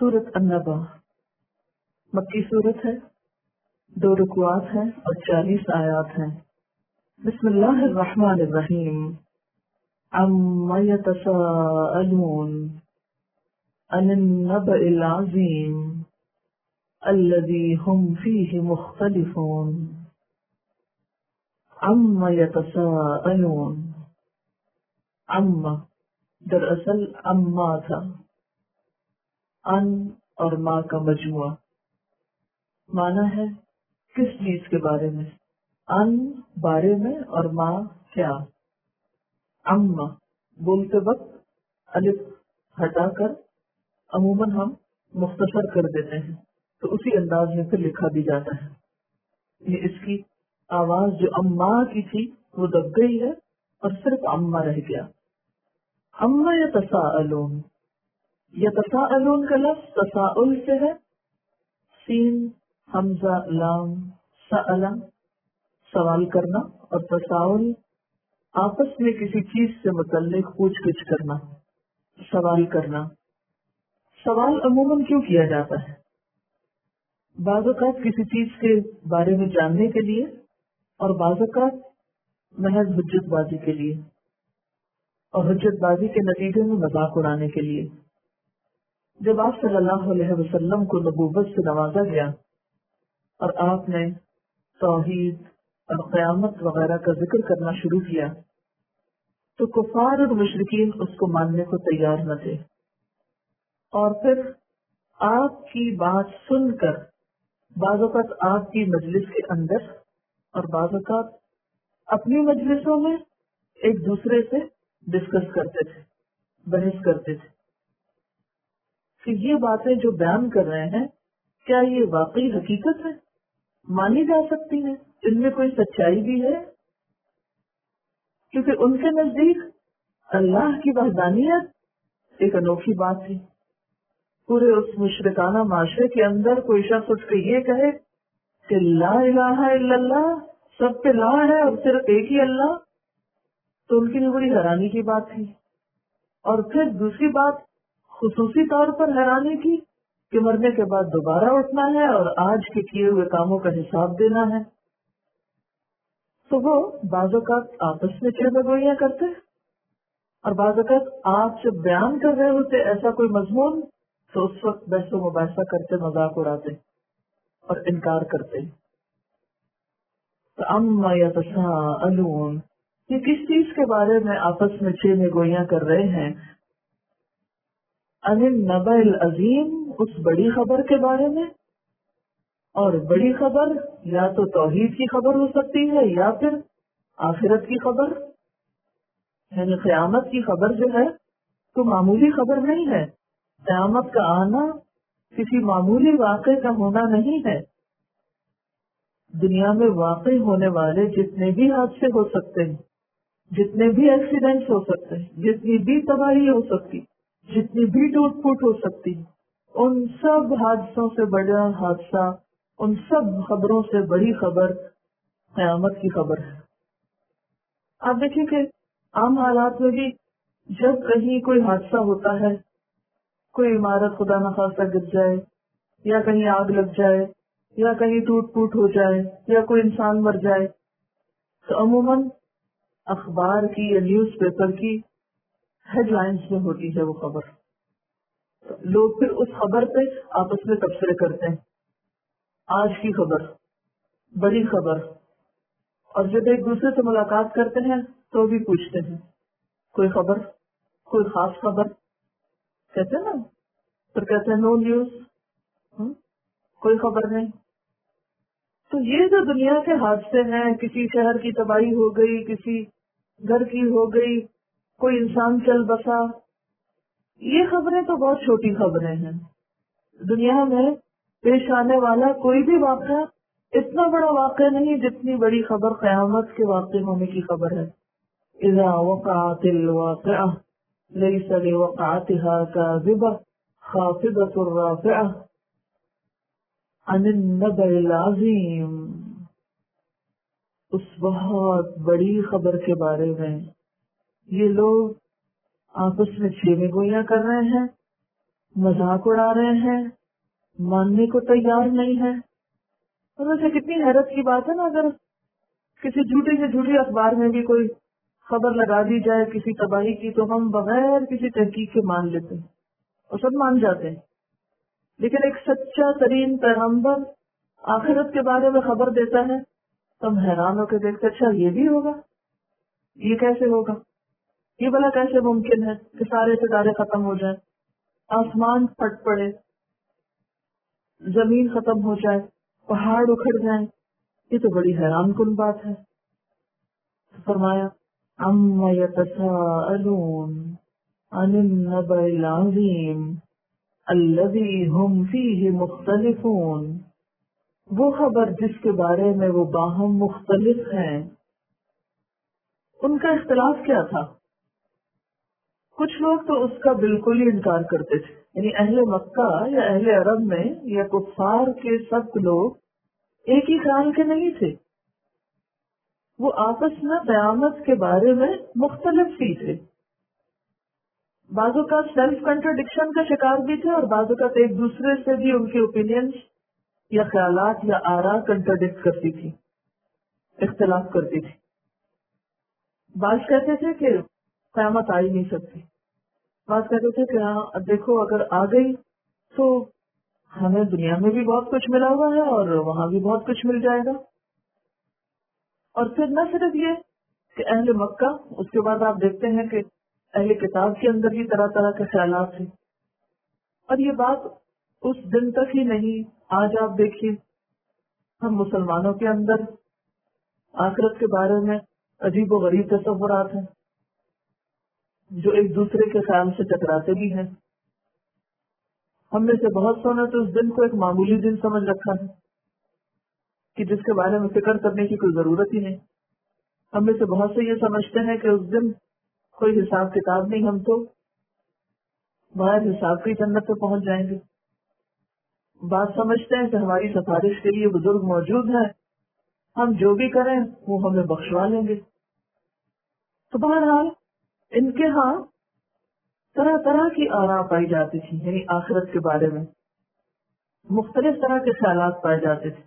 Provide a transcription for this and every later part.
سورۃ النبأ مکی صورت ہے، 2 رکوعات ہیں اور 40 آیات ہیں۔ بسم اللہ الرحمن الرحیم۔ عما یتساءلون عن النبأ العظیم الذی هم فیہ مختلفون۔ عما یتساءلون، عما دراصل عما تھا، ان اور ما کا مجموعہ، معنی ہے کس چیز کے بارے میں، ان بارے میں اور ما کیا۔ اما بولتے وقت الف ہٹا کر عموماً ہم مختصر کر دیتے ہیں، تو اسی انداز میں پھر لکھا بھی جاتا ہے۔ یہ اس کی آواز جو اما کی تھی وہ دب گئی ہے اور صرف اما رہ گیا۔ اما یتساءلون، یتساءلون کا لفظ تساؤل سے ہے، سین حمزہ لام سأل سوال کرنا، اور تساؤل آپس میں کسی چیز سے متعلق پوچھ گچھ کرنا، سوال کرنا۔ سوال عموماً کیوں کیا جاتا ہے؟ بعض اوقات کسی چیز کے بارے میں جاننے کے لیے، اور بعض اوقات محض حجت بازی کے لیے، اور حجت بازی کے نتیجے میں مذاق اڑانے کے لیے۔ جب آپ صلی اللہ علیہ وسلم کو نبوت سے نوازا گیا اور آپ نے توحید اور قیامت وغیرہ کا ذکر کرنا شروع کیا تو کفار اور مشرکین اس کو ماننے کو تیار نہ تھے، اور پھر آپ کی بات سن کر بعض اوقات آپ کی مجلس کے اندر اور بعض اوقات اپنی مجلسوں میں ایک دوسرے سے ڈسکس کرتے تھے، بحث کرتے تھے کہ یہ باتیں جو بیان کر رہے ہیں کیا یہ واقعی حقیقت ہے، مانی جا سکتی ہے، ان میں کوئی سچائی بھی ہے؟ کیونکہ ان کے نزدیک اللہ کی وحدانیت ایک انوکھی بات تھی۔ پورے اس مشرکانہ معاشرے کے اندر کوئی شخص اس کو یہ کہے کہ لا الہ الا اللہ، سب پہ لا ہے اور صرف ایک ہی اللہ، تو ان کے لیے بڑی حیرانی کی بات تھی۔ اور پھر دوسری بات خصوصی طور پر حیرانی کی کہ مرنے کے بعد دوبارہ اٹھنا ہے اور آج کے کیے ہوئے کاموں کا حساب دینا ہے۔ تو وہ بعض اوقات آپس میں چہرے گوئیاں کرتے، اور بعض اوقات آپ جب بیان کر رہے ہوتے ایسا کوئی مضمون تو اس وقت بحث و مباحثہ کرتے، مذاق اڑاتے اور انکار کرتے۔ تو اما یتساءلون، یہ کس چیز کے بارے میں آپس میں چہرے گوئیاں کر رہے ہیں؟ عن النبأ العظیم، اس بڑی خبر کے بارے میں۔ اور بڑی خبر یا تو توحید کی خبر ہو سکتی ہے یا پھر آخرت کی خبر، یعنی قیامت کی خبر جو ہے تو معمولی خبر نہیں ہے۔ قیامت کا آنا کسی معمولی واقعے کا ہونا نہیں ہے۔ دنیا میں واقع ہونے والے جتنے بھی حادثے ہو سکتے ہیں، جتنے بھی ایکسیڈنٹس ہو سکتے ہیں، جتنی بھی تباہی ہو سکتی، جتنی بھی ٹوٹ پھوٹ ہو سکتی، ان سب حادثوں سے بڑا حادثہ، ان سب خبروں سے بڑی خبر قیامت کی خبر ہے۔ آپ دیکھیں کہ عام حالات میں بھی جب کہیں کوئی حادثہ ہوتا ہے، کوئی عمارت خدا نخواستہ گر جائے، یا کہیں آگ لگ جائے، یا کہیں ٹوٹ پھوٹ ہو جائے، یا کوئی انسان مر جائے، تو عموماً اخبار کی یا نیوز پیپر کی ہیڈ لائنز میں ہوتی ہے وہ خبر۔ لوگ پھر اس خبر پہ آپس میں تبصرے کرتے ہیں، آج کی خبر، بڑی خبر۔ اور جب ایک دوسرے سے ملاقات کرتے ہیں تو بھی پوچھتے ہیں کوئی خبر، کوئی خاص خبر، کہتے ہیں نا، پھر کہتے ہیں نو نیوز، کوئی خبر نہیں۔ تو یہ جو دنیا کے حادثے ہیں، کسی شہر کی تباہی ہو گئی، کسی گھر کی ہو گئی، کوئی انسان چل بسا، یہ خبریں تو بہت چھوٹی خبریں ہیں۔ دنیا میں پیش آنے والا کوئی بھی واقعہ اتنا بڑا واقعہ نہیں جتنی بڑی خبر قیامت کے واقع ہونے کی خبر ہے۔ اذا وقعت الواقعہ لیس لوقعتها کاذبہ خافضۃ رافعہ عن النبأ العظیم، اس بہت بڑی خبر کے بارے میں یہ لوگ آپس میں چیمے گوئیاں کر رہے ہیں مذاق اڑا رہے ہیں، ماننے کو تیار نہیں ہے. اور ویسے کتنی حیرت کی بات ہے نا، اگر کسی جھوٹی سے جھوٹی اخبار میں بھی کوئی خبر لگا دی جائے کسی تباہی کی تو ہم بغیر کسی تحقیق کے مان لیتے ہیں اور سب مان جاتے ہیں. لیکن ایک سچا ترین پیغمبر آخرت کے بارے میں خبر دیتا ہے تو ہم حیران ہو کے دیکھتے اچھا یہ بھی ہوگا، یہ کیسے ہوگا، یہ بھلا کیسے ممکن ہے کہ سارے ستارے ختم ہو جائیں، آسمان پھٹ پڑے، زمین ختم ہو جائے، پہاڑ اکھڑ جائیں. یہ تو بڑی حیران کن بات ہے. فرمایا عَمَّ يَتَسَاءَلُونَ عَنِ النَّبَإِ الْعَظِيمِ الَّذِي هُمْ فِيهِ مُخْتَلِفُونَ. وہ خبر جس کے بارے میں وہ باہم مختلف ہیں. ان کا اختلاف کیا تھا؟ کچھ لوگ تو اس کا بالکل ہی انکار کرتے تھے، یعنی اہل مکہ یا اہل عرب میں یا کفار کے سب لوگ ایک ہی خیال کے نہیں تھے. وہ آپس میں قیامت کے بارے میں مختلف ہی تھے. بعض اوقات سیلف کنٹرڈکشن کا شکار بھی تھے اور بعض اوقات ایک دوسرے سے بھی ان کے اوپینینز یا خیالات یا آراء کنٹرڈکٹ کرتی تھی، اختلاف کرتی تھی. بعض کہتے تھے کہ قیامت آ ہی نہیں سکتی، بعض کہتے تھے کہ ہاں اب دیکھو اگر آ گئی تو ہمیں دنیا میں بھی بہت کچھ ملا ہوا ہے اور وہاں بھی بہت کچھ مل جائے گا. اور پھر نہ صرف یہ کہ اہل مکہ، اس کے بعد آپ دیکھتے ہیں کہ اہل کتاب کے اندر بھی طرح طرح کے خیالات تھے. اور یہ بات اس دن تک ہی نہیں، آج آپ دیکھیے ہم مسلمانوں کے اندر آخرت کے بارے میں عجیب و غریب تصورات ہیں جو ایک دوسرے کے خیال سے ٹکراتے بھی ہیں. ہم میں سے بہت سو نے تو اس دن کو ایک معمولی دن سمجھ رکھا ہے کہ جس کے بارے میں فکر کرنے کی کوئی ضرورت ہی نہیں. ہم میں سے بہت سے یہ سمجھتے ہیں کہ اس دن کوئی حساب کتاب نہیں، ہم تو بغیر حساب کی جنت پہ پہنچ جائیں گے. بات سمجھتے ہیں کہ ہماری سفارش کے لیے بزرگ موجود ہیں، ہم جو بھی کریں وہ ہمیں بخشوا لیں گے. تو بہرحال ان کے ہاں طرح طرح کی آراء پائی جاتی تھی، یعنی آخرت کے بارے میں مختلف طرح کے خیالات پائے جاتے تھے.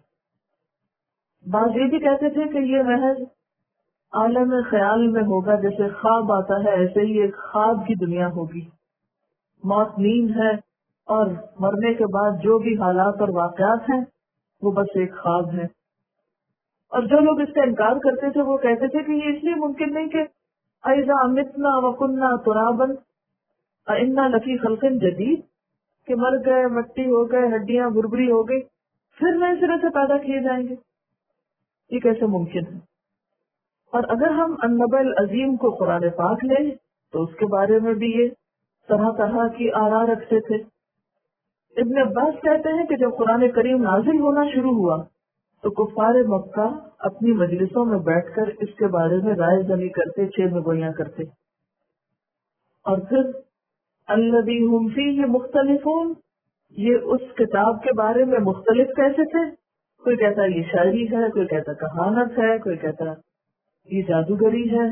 بعض یہ بھی کہتے تھے کہ یہ محض عالم خیال میں ہوگا، جیسے خواب آتا ہے ایسے ہی ایک خواب کی دنیا ہوگی. موت نیند ہے اور مرنے کے بعد جو بھی حالات اور واقعات ہیں وہ بس ایک خواب ہے. اور جو لوگ اس کا انکار کرتے تھے وہ کہتے تھے کہ یہ اس لیے ممکن نہیں کہ اذا متنا وکننا ترابا انا لفی خلق جدید، کہ مر گئے، مٹی ہو گئے، ہڈیاں بھربری ہو گئی، پھر نئے سرے سے پیدا کیے جائیں گے. یہ کیسے ممکن ہے؟ اور اگر ہم النبأ العظیم کو قرآن پاک لیں تو اس کے بارے میں بھی یہ طرح طرح کی آراء رکھتے تھے. ابن عباس کہتے ہیں کہ جب قرآن کریم نازل ہونا شروع ہوا تو کفار مکہ اپنی مجلسوں میں بیٹھ کر اس کے بارے میں رائے زنی کرتے، چیل گویاں کرتے. اور پھر الذی ھم فیہ مختلفون، یہ اس کتاب کے بارے میں مختلف کیسے تھے؟ کوئی کہتا یہ شاعری ہے، کوئی کہتا کہانت ہے، کوئی کہتا یہ جادوگری ہے.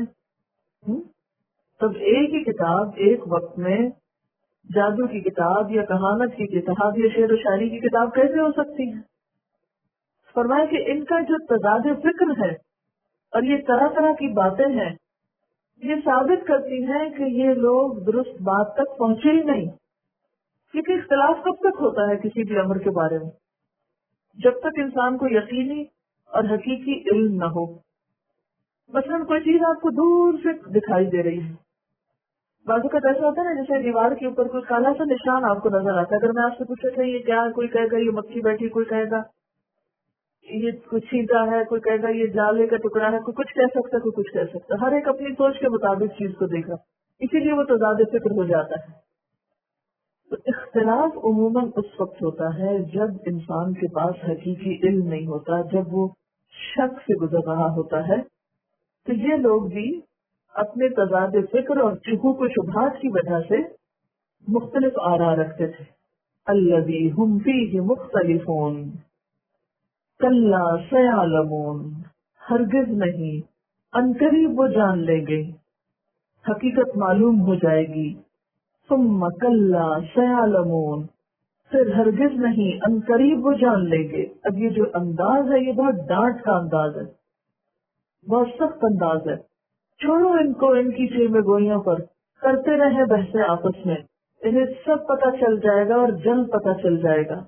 تب ایک ہی کتاب ایک وقت میں جادو کی کتاب یا کہانت کی کتاب یا شعر و شاعری کی کتاب کیسے ہو سکتی ہے؟ فرمایا کہ ان کا جو تضاد فکر ہے اور یہ طرح طرح کی باتیں ہیں، یہ ثابت کرتی ہیں کہ یہ لوگ درست بات تک پہنچے ہی نہیں. کیونکہ اختلاف کب تک ہوتا ہے کسی بھی امر کے بارے میں؟ جب تک انسان کو یقینی اور حقیقی علم نہ ہو. مثلا کوئی چیز آپ کو دور سے دکھائی دے رہی ہے، بعض اوقات ایسا ہوتا ہے نا جیسے دیوار کے اوپر کوئی کالا سا نشان آپ کو نظر آتا ہے. اگر میں آپ سے پوچھا کہ یہ کیا ہے، کوئی کہے گا یہ مکھی بیٹھی، کوئی کہے گا یہ کچھ چیزا ہے، کوئی کہے گا یہ جالے کا ٹکڑا ہے، کوئی کچھ کہہ سکتا ہے، کوئی کچھ کہہ سکتا ہے. ہر ایک اپنی سوچ کے مطابق چیز کو دیکھا، اسی لیے وہ تضاد فکر ہو جاتا ہے. تو اختلاف عموماً اس وقت ہوتا ہے جب انسان کے پاس حقیقی علم نہیں ہوتا، جب وہ شک سے گزر رہا ہوتا ہے. تو یہ لوگ بھی اپنے تضاد فکر اور شکوک و شبہات کی وجہ سے مختلف آراء رکھتے تھے. الذی ھم فیہ مختلفون کلا سیعلمون، ہرگز نہیں، عنقریب وہ جان لیں گے، حقیقت معلوم ہو جائے گی. ثم کلا سیعلمون، پھر ہرگز نہیں ان قریب وہ جان لیں گے. اب یہ جو انداز ہے یہ بہت ڈانٹ کا انداز ہے، بہت سخت انداز ہے. چھوڑو ان کو ان کی چیمے گوئیوں پر، کرتے رہے بحثیں آپس میں. انہیں سب پتہ چل جائے گا اور جلد پتہ چل جائے گا.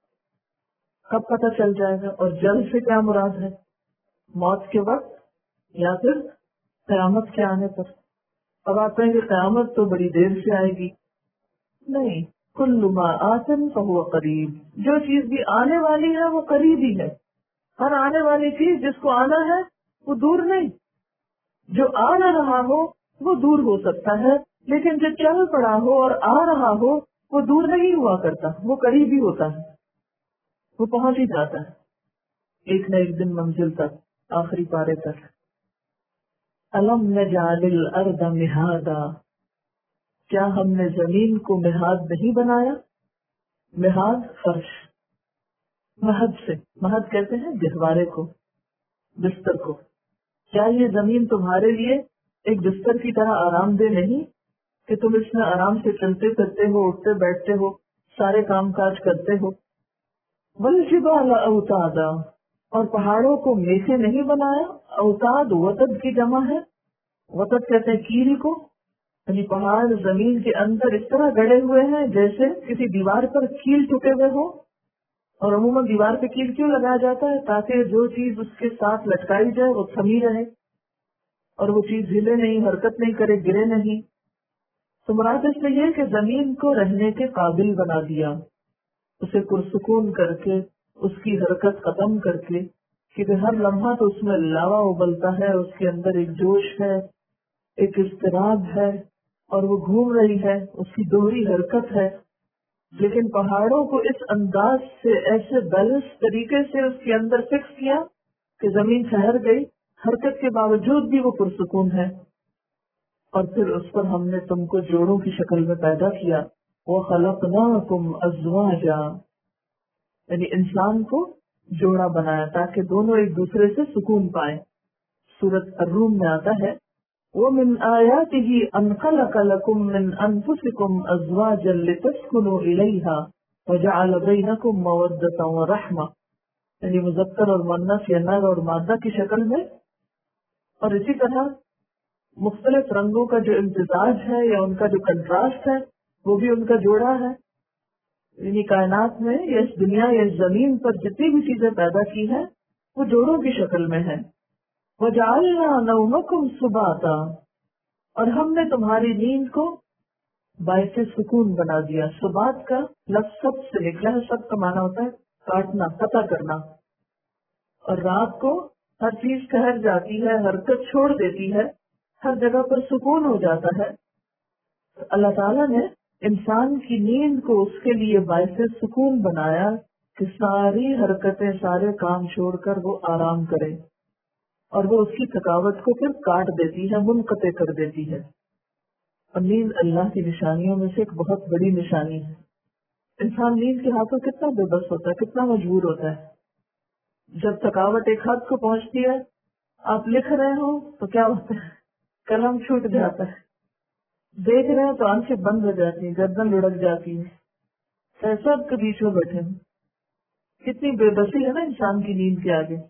کب پتہ چل جائے گا؟ اور جلد سے کیا مراد ہے؟ موت کے وقت یا پھر قیامت کے آنے پر؟ اب آپ کہیں گے قیامت تو بڑی دیر سے آئے گی. نہیں، کل ما آتن فہو قریب، جو چیز بھی آنے والی ہے وہ قریب ہی ہے. ہر آنے والی چیز جس کو آنا ہے وہ دور نہیں. جو آ نہ رہا ہو وہ دور ہو سکتا ہے، لیکن جو چل پڑا ہو اور آ رہا ہو وہ دور نہیں ہوا کرتا، وہ قریب ہی ہوتا ہے، وہ پہنچ ہی جاتا ہے ایک نہ ایک دن منزل تک، آخری پارے تک. الم نجعل الارض مہادا، کیا ہم نے زمین کو مہاد نہیں بنایا؟ مہاد فرش، مہد سے، مہد کہتے ہیں گہوارے کو، بستر کو. کیا یہ زمین تمہارے لیے ایک بستر کی طرح آرام دہ نہیں کہ تم اس میں آرام سے چلتے پھرتے ہو، اٹھتے بیٹھتے ہو، سارے کام کاج کرتے ہو؟ والجبال اوتادا، اور پہاڑوں کو میخیں نہیں بنایا؟ اوتاد وتد کی جمع ہے، وتد کہتے ہیں کیل کو. یعنی پہاڑ زمین کے اندر اس طرح گڑے ہوئے ہیں جیسے کسی دیوار پر کیل ٹوٹے ہوئے ہو. اور عموماً دیوار پہ کیل کیوں لگایا جاتا ہے؟ تاکہ جو چیز اس کے ساتھ لٹکائی جائے وہ تھمی رہے اور وہ چیز ہلے نہیں، حرکت نہیں کرے، گرے نہیں. تو مراد اس میں یہ کہ زمین کو رہنے کے قابل بنا دیا، اسے پرسکون کر کے، اس کی حرکت ختم کر کے، کیونکہ ہر لمحہ تو اس میں لاوا ابلتا ہے، اس کے اندر ایک جوش ہے، ایک اضطراب ہے، اور وہ گھوم رہی ہے، اس کی دوہری حرکت ہے. لیکن پہاڑوں کو اس انداز سے، ایسے بیلنس طریقے سے اس کے اندر فکس کیا کہ زمین ٹھہر گئی، حرکت کے باوجود بھی وہ پرسکون ہے. اور پھر اس پر ہم نے تم کو جوڑوں کی شکل میں پیدا کیا. وَخَلَقْنَاكُمْ أَزْوَاجًا، یعنی انسان کو جوڑا بنایا تاکہ دونوں ایک دوسرے سے سکون پائیں. سورۃ الروم میں آتا ہے وَمِنْ آيَاتِهِ أَنْ خَلَقَ لَكُم مِّنْ أَنفُسِكُمْ أَزْوَاجًا لِتَسْكُنُوا إِلَيْهَا وَجَعَلَ بَيْنَكُم مَّوَدَّةً وَرَحْمَةً، یعنی مذکر اور مؤنث یا نر اور مادہ کی شکل میں. اور اسی طرح مختلف رنگوں کا جو امتزاج ہے یا ان کا جو کنٹراسٹ ہے وہ بھی ان کا جوڑا ہے. یعنی کائنات میں یا اس دنیا یا اس زمین پر جتنی بھی چیزیں پیدا کی ہیں وہ جوڑوں کی شکل میں ہیں. وَجَعَلْنَا نَوْمَكُمْ سُبَاتًا، اور ہم نے تمہاری نیند کو باعث سکون بنا دیا. سبات کا لفظ سب سے نکلا ہے، سب کا معنی ہوتا ہے کاٹنا، قطع کرنا. اور رات کو ہر چیز ٹھہر جاتی ہے، حرکت چھوڑ دیتی ہے، ہر جگہ پر سکون ہو جاتا ہے. اللہ تعالیٰ نے انسان کی نیند کو اس کے لیے باعث سکون بنایا کہ ساری حرکتیں، سارے کام چھوڑ کر وہ آرام کرے، اور وہ اس کی تھکاوٹ کو پھر کاٹ دیتی ہے، منقطع کر دیتی ہے. اور نیند اللہ کی نشانیوں میں سے ایک بہت بڑی نشانی ہے. انسان نیند کے ہاتھوں کتنا بے بس ہوتا ہے، کتنا مجبور ہوتا ہے. جب تھکاوٹ ایک حد کو پہنچتی ہے، آپ لکھ رہے ہو تو کیا ہوتا ہے، قلم چھوٹ جاتا ہے. دیکھ رہے ہیں تو آنکھیں بند ہو جاتی ہیں، گردن لڑک جاتی ہے، سب کے بیچ میں بیٹھے ہیں. کتنی بے بسی ہے نا انسان کی نیند کے آگے.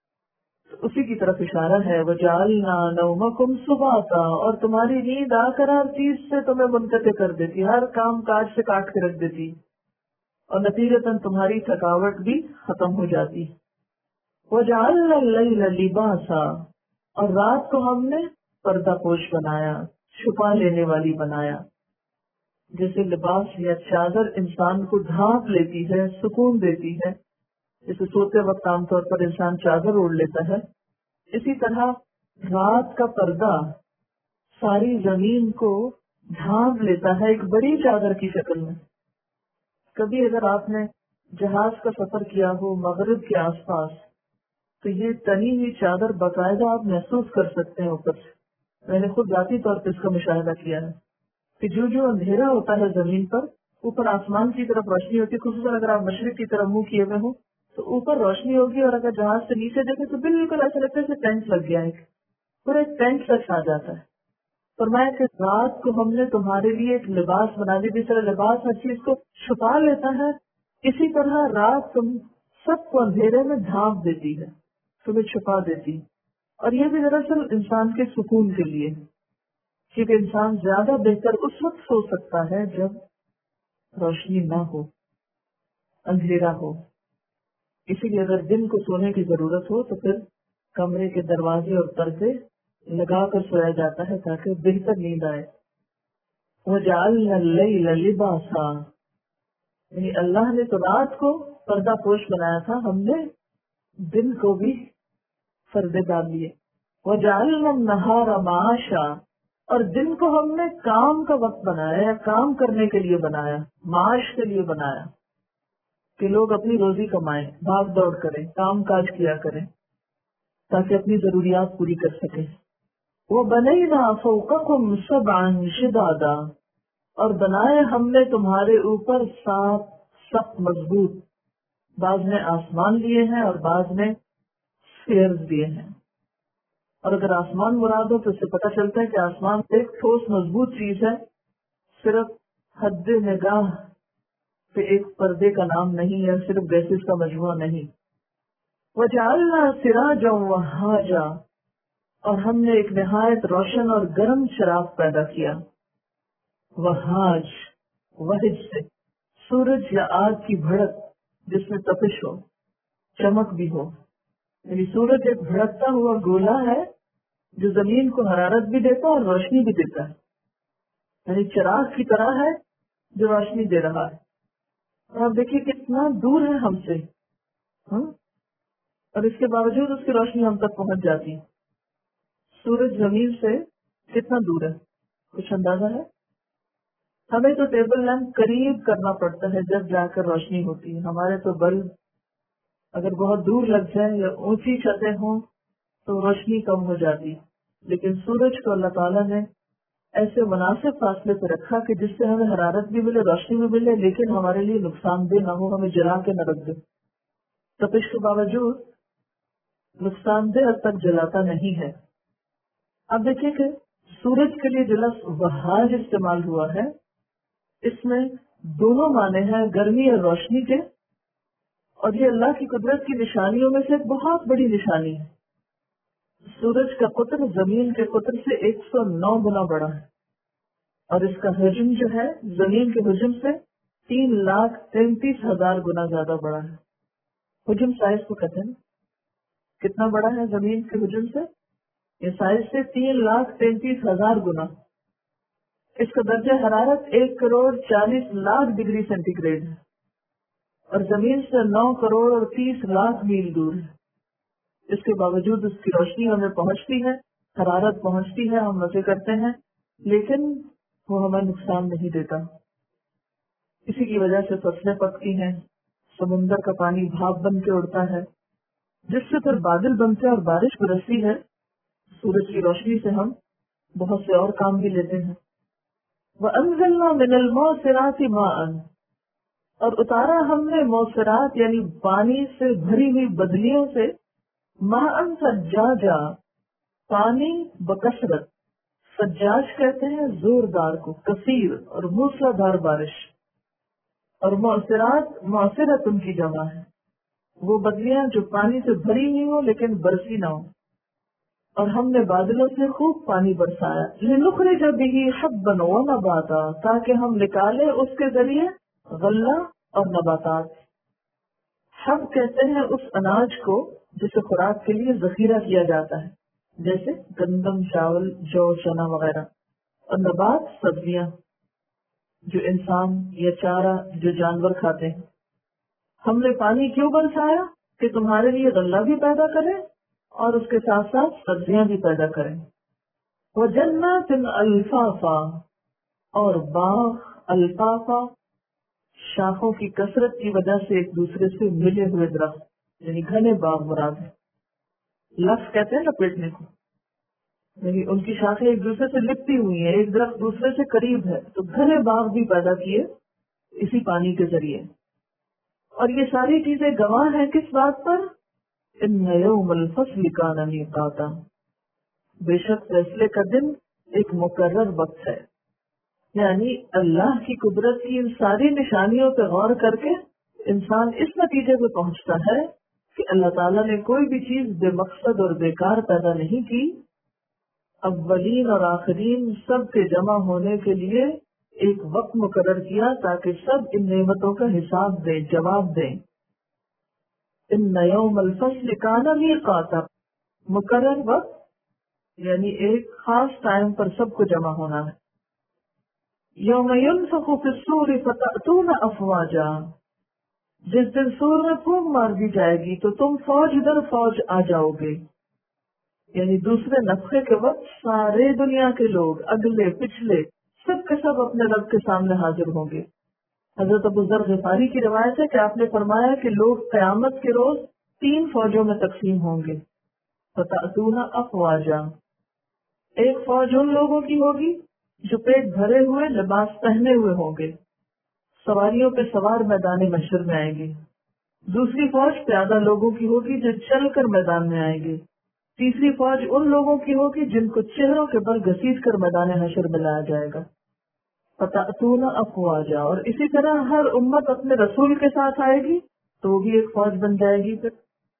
اسی کی طرف اشارہ ہے وَجَعَلْنَا نَوْمَكُمْ سُبَاتًا، اور تمہاری نیند آ کر ہر چیز سے تمہیں منقطع کر دیتی، ہر کام کاج سے کاٹ کے رکھ دیتی، اور نتیجتاً تمہاری تھکاوٹ بھی ختم ہو جاتی. وَجَعَلْنَا اللَّيْلَ لِبَاسًا، اور رات کو ہم نے پردہ پوش بنایا، چھپا لینے والی بنایا. جیسے لباس یا چادر انسان کو ڈھانپ لیتی ہے، سکون دیتی ہے، جیسے سوتے وقت عام طور پر انسان چادر اوڑھ لیتا ہے، اسی طرح رات کا پردہ ساری زمین کو ڈھانپ لیتا ہے ایک بڑی چادر کی شکل میں. کبھی اگر آپ نے جہاز کا سفر کیا ہو مغرب کے آس پاس تو یہ تنی ہوئی چادر باقاعدہ آپ محسوس کر سکتے ہیں اوپر سے. میں نے خود ذاتی طور پر اس کا مشاہدہ کیا ہے کہ جو اندھیرا ہوتا ہے زمین پر، اوپر آسمان کی طرف روشنی ہوتی ہے، خصوصاً اگر آپ مشرق کی طرف منہ کیے ہوئے ہوں تو اوپر روشنی ہوگی، اور اگر جہاز سے نیچے دیکھیں تو بالکل ایسا لگتا ہے کہ ٹینٹ لگ گیا ہے، پورا ایک ٹینٹ سا چھا جاتا ہے. فرمایا کہ رات کو ہم نے تمہارے لیے ایک لباس بنا دی، جس طرح لباس ہر چیز کو چھپا لیتا ہے، اسی طرح رات تم سب کو اندھیرے میں ڈھانپ دیتی ہے، تمہیں چھپا دیتی. اور یہ بھی دراصل انسان کے سکون کے لیے، کیونکہ انسان زیادہ بہتر اس وقت سو سکتا ہے جب روشنی نہ ہو، اندھیرا ہو. اسی لیے اگر دن کو سونے کی ضرورت ہو تو پھر کمرے کے دروازے اور پردے لگا کر سویا جاتا ہے تاکہ بہتر نیند آئے. وَجَعَلْنَا اللَّيْلَ لِبَاسًا، یعنی اللہ نے تو رات کو پردہ پوش بنایا تھا، ہم نے دن کو بھی پردے ڈال لیے. وَجَعَلْنَا النَّهَارَ مَعَاشًا، اور دن کو ہم نے کام کا وقت بنایا، یا کام کرنے کے لیے بنایا، معاش کے لیے بنایا کہ لوگ اپنی روزی کمائیں، بھاگ دوڑ کریں، کام کاج کیا کریں تاکہ اپنی ضروریات پوری کر سکیں. وَبَنَيْنَا فَوْقَكُمْ سَبْعًا شِدَادًا، اور بنائے ہم نے تمہارے اوپر 7 سخت مضبوط، بعض میں آسمان لیے ہیں اور بعض میں سیرز دیے ہیں. اور اگر آسمان مراد ہو تو اس سے پتہ چلتا ہے کہ آسمان ایک ٹھوس مضبوط چیز ہے، صرف حد نگاہ پہ ایک پردے کا نام نہیں ہے، صرف گیسز کا مجموعہ نہیں. وَجَعَلْنَا سِرَاجًا وَهَّاجًا، اور ہم نے ایک نہایت روشن اور گرم چراغ پیدا کیا. وہاج، وہج سے سورج یا آگ کی بھڑک جس میں تپش ہو، چمک بھی ہو. یعنی سورج ایک بھڑکتا ہوا گولا ہے جو زمین کو حرارت بھی دیتا اور روشنی بھی دیتا ہے، یعنی چراغ کی طرح ہے جو روشنی دے رہا ہے. اور آپ دیکھیے کتنا دور ہے ہم سے، اور اس کے باوجود اس کی روشنی ہم تک پہنچ جاتی ہے. سورج زمین سے کتنا دور ہے، کچھ اندازہ ہے؟ ہمیں تو ٹیبل لیمپ قریب کرنا پڑتا ہے جب جا کر روشنی ہوتی ہے. ہمارے تو بلب اگر بہت دور لگ جائے یا اونچی چھتیں ہوں تو روشنی کم ہو جاتی، لیکن سورج کو اللہ تعالیٰ نے ایسے مناسب فاصلے پہ رکھا کہ جس سے ہمیں حرارت بھی ملے، روشنی بھی ملے، لیکن ہمارے لیے نقصان دہ نہ ہو، ہمیں جلا کے نہ رکھ دے. تپش کے باوجود نقصان دہ حد تک جلاتا نہیں ہے. اب دیکھیے کہ سورج کے لیے جو لفظ وہاج استعمال ہوا ہے، اس میں دونوں معنی ہیں، گرمی اور روشنی کے. اور یہ اللہ کی قدرت کی نشانیوں میں سے ایک بہت بڑی نشانی ہے. سورج کا قطر زمین کے قطر سے 109 گنا بڑا ہے، اور اس کا حجم جو ہے زمین کے حجم سے 3,33,000 گنا زیادہ بڑا ہے. حجم سائز کو کہتے ہیں، کتنا بڑا ہے زمین کے حجم سے؟ یہ سائز سے 3,33,000 گنا. اس کا درجہ حرارت 1,40,00,000 ڈگری سینٹی گریڈ ہے، اور زمین سے 9,30,00,000 میل دور ہے. اس کے باوجود اس کی روشنی ہمیں پہنچتی ہے، حرارت پہنچتی ہے، ہم مزے کرتے ہیں، لیکن وہ ہمیں نقصان نہیں دیتا. اسی کی وجہ سے فصلیں پکتی ہیں، سمندر کا پانی بھاپ بن کے اڑتا ہے، جس سے پھر بادل بنتے اور بارش برستی ہے. سورج کی روشنی سے ہم بہت سے اور کام بھی لیتے ہیں. وَأَنزَلْنَا مِنَ الْمُعْصِرَاتِ مَاءً، اور اتارا ہم نے موسرات یعنی پانی سے بھری ہوئی بدلیوں سے، ماءً سجاجا، پانی بکثرت. سجاج کہتے ہیں زوردار کو، کثیر اور موسلادھار بارش. اور معصرات، معصرت ان کی جمع ہے، وہ بدلیاں جو پانی سے بھری ہوئی ہوں لیکن برسی نہ ہو. اور ہم نے بادلوں سے خوب پانی برسایا، لنخرج به حبا ونباتا، تاکہ ہم نکالے اس کے ذریعے غلہ اور نباتات. حب کہتے ہیں اس اناج کو جسے خوراک کے لیے ذخیرہ کیا جاتا ہے، جیسے گندم، چاول، جو، چنا وغیرہ. اور نبات سبزیاں جو انسان یا چارہ جو جانور کھاتے ہیں. ہم نے پانی کیوں برسایا؟ کہ تمہارے لیے غلہ بھی پیدا کرے اور اس کے ساتھ ساتھ سبزیاں بھی پیدا کریں. وَجَنَّاتٍ أَلْفَافًا، اور باغ الفافا، شاخوں کی کثرت کی وجہ سے ایک دوسرے سے ملے ہوئے درخت، یعنی گھنے باغ مراد ہے. لف کہتے ہیں لپیٹنے کو، یعنی ان کی شاخیں ایک دوسرے سے لپٹی ہوئی ہیں، ایک درخت دوسرے سے قریب ہے. تو گھنے باغ بھی پیدا کیے اسی پانی کے ذریعے. اور یہ ساری چیزیں گواہ ہیں کس بات پر؟ ان یوم الفصل کان میقاتا، بے شک فیصلے کا دن ایک مقرر وقت ہے. یعنی اللہ کی قدرت کی ان ساری نشانیوں پہ غور کر کے انسان اس نتیجے پہ پہنچتا ہے کہ اللہ تعالیٰ نے کوئی بھی چیز بے مقصد اور بیکار پیدا نہیں کی. اولین اور آخرین سب کے جمع ہونے کے لیے ایک وقت مقرر کیا تاکہ سب ان نعمتوں کا حساب دیں، جواب دیں. ان یوم الفصل کان میقاتا، مقرر وقت یعنی ایک خاص ٹائم پر سب کو جمع ہونا ہے. یوم ینفخ فی الصور فتأتون افواجا، جس دن سور میں پھونک مار دی جائے گی تو تم فوج در فوج آ جاؤ گے. یعنی دوسرے نفخے کے وقت سارے دنیا کے لوگ اگلے پچھلے سب کے سب اپنے رب کے سامنے حاضر ہوں گے. حضرت ابو ذر غفاری کی روایت ہے کہ آپ نے فرمایا کہ لوگ قیامت کے روز 3 فوجوں میں تقسیم ہوں گے. فتأتون افواجا، ایک فوج ان لوگوں کی ہوگی جو پیٹ بھرے ہوئے لباس پہنے ہوئے ہوں گے، سواریوں پہ سوار میدان محشر میں آئیں گے. دوسری فوج پیادہ لوگوں کی ہوگی جو چل کر میدان میں آئیں گے. تیسری فوج ان لوگوں کی ہوگی جن کو چہروں کے بل گھسیٹ کر میدان حشر میں لایا جائے گا. فتأتون افواجا، اور اسی طرح ہر امت اپنے رسول کے ساتھ آئے گی تو وہ بھی ایک فوج بن جائے گی. پھر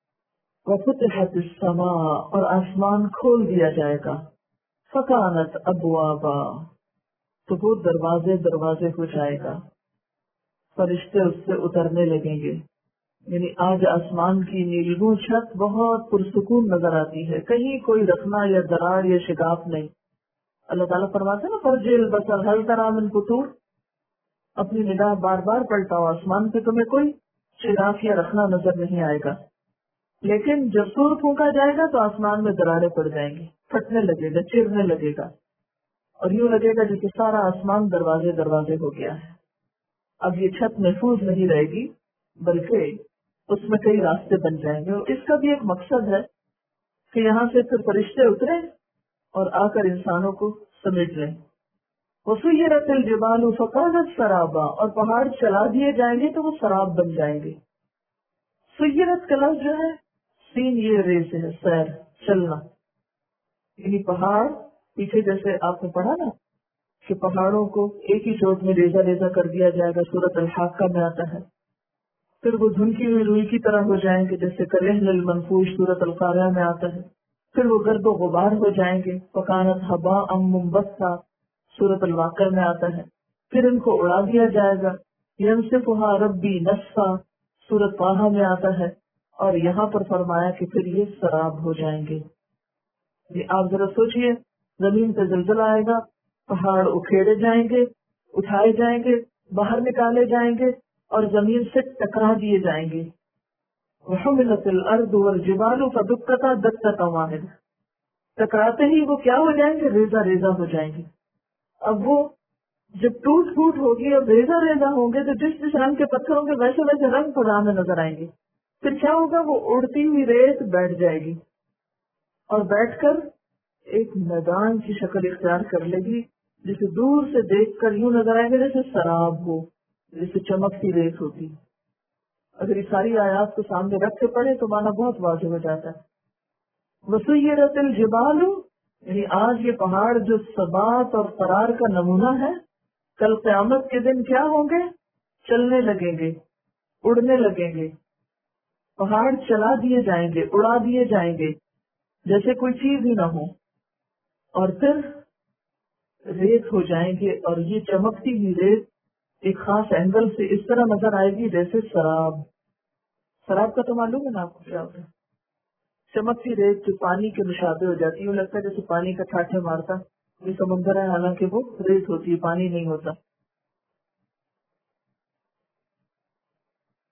وفتحت السماء، اور آسمان کھول دیا جائے گا. فکانت ابوابا، تو وہ دروازے دروازے ہو جائے گا. فرشتے اس سے اترنے لگیں گے. یعنی آج آسمان کی نیلگوں چھت بہت پرسکون نظر آتی ہے، کہیں کوئی رخنا یا دراڑ یا شگاف نہیں. اللہ تعالیٰ فرماتے ہیں نا فرج البصر هل تری من فطور، اپنی نگاہ بار بار پلٹاؤ، آسمان پہ تمہیں کوئی شگاف یا رخنا نظر نہیں آئے گا. لیکن جب سور پھونکا جائے گا تو آسمان میں دراڑیں پڑ جائیں گی، پھٹنے لگے گا، چرنے لگے گا، اور یوں لگے گا جیسے سارا آسمان دروازے دروازے ہو گیا ہے. اب یہ چھت محفوظ نہیں رہے گی بلکہ اس میں کئی راستے بن جائیں گے. اور اس کا بھی ایک مقصد ہے کہ یہاں سے پھر فرشتے اتریں اور آ کر انسانوں کو سمیٹ لیں. وسیرت الجبال فکانت سرابا، اور پہاڑ چلا دیے جائیں گے تو وہ سراب بن جائیں گے. سیرت کا لفظ جو ہے سین یہ رے سے ہے، سیر، چلنا. یعنی پہاڑ پیچھے جیسے آپ نے پڑھا نا کہ پہاڑوں کو ایک ہی چوٹ میں ریزہ ریزہ کر دیا جائے گا، سورۃ الحاقہ میں آتا ہے. پھر وہ دھنکی ہوئی روئی کی طرح ہو جائیں گے جیسے کلہن المنفوش سورۃ القاریہ میں آتا ہے. پھر وہ گرد و غبار ہو جائیں گے، فکانت ہباء منبثا سورۃ الواقعہ میں آتا ہے. پھر ان کو اڑا دیا جائے گا، ینسفھا ربی نسفا سورۃ طٰہٰ میں آتا ہے. اور یہاں پر فرمایا کہ پھر یہ سراب ہو جائیں گے. یہ آپ ذرا سوچئے، زمین پہ زلزلہ آئے گا، پہاڑ اکھیڑے جائیں گے، اٹھائے جائیں گے، باہر نکالے جائیں گے اور زمین سے ٹکرا دیے جائیں گے. وحملت الارض والجبال فدکتا دکتا واحد، ٹکراتے ہی وہ کیا ہو جائیں گے؟ ریزہ ریزہ ہو جائیں گے. اب وہ جب ٹوٹ پھوٹ ہوگی اور ریزہ ریزہ ہوں گے تو جس جس رنگ کے پتھر ہوں گے ویسے ویسے رنگ خدا میں نظر آئیں گے. پھر کیا ہوگا؟ وہ اڑتی ہوئی ریت بیٹھ جائے گی اور بیٹھ کر ایک میدان کی شکل اختیار کر لے گی جسے دور سے دیکھ کر یوں نظر آئے گا جیسے سراب ہو، جیسے چمکتی ریت ہوتی. اگر یہ ساری آیات کو سامنے رکھ کے پڑھے تو معنی بہت واضح ہو جاتا ہے. وسیرت الجبال، یعنی آج یہ پہاڑ جو ثبات اور قرار کا نمونہ ہے، کل قیامت کے دن کیا ہوں گے؟ چلنے لگیں گے، اڑنے لگیں گے. پہاڑ چلا دیے جائیں گے، اڑا دیے جائیں گے جیسے کوئی چیز ہی نہ ہو، اور پھر ریت ہو جائیں گے. اور یہ چمکتی ہوئی ریت ایک خاص اینگل سے اس طرح نظر آئے گی جیسے سراب. سراب کا تو معلوم ہے نا آپ کو کیا ہوتا ہے؟ چمکتی ریت جو پانی کے مشابہ ہو جاتی ہے، لگتا ہے جیسے پانی کا ٹھاٹھے مارتا یہ سمندر ہے، حالانکہ وہ ریت ہوتی ہے، پانی نہیں ہوتا.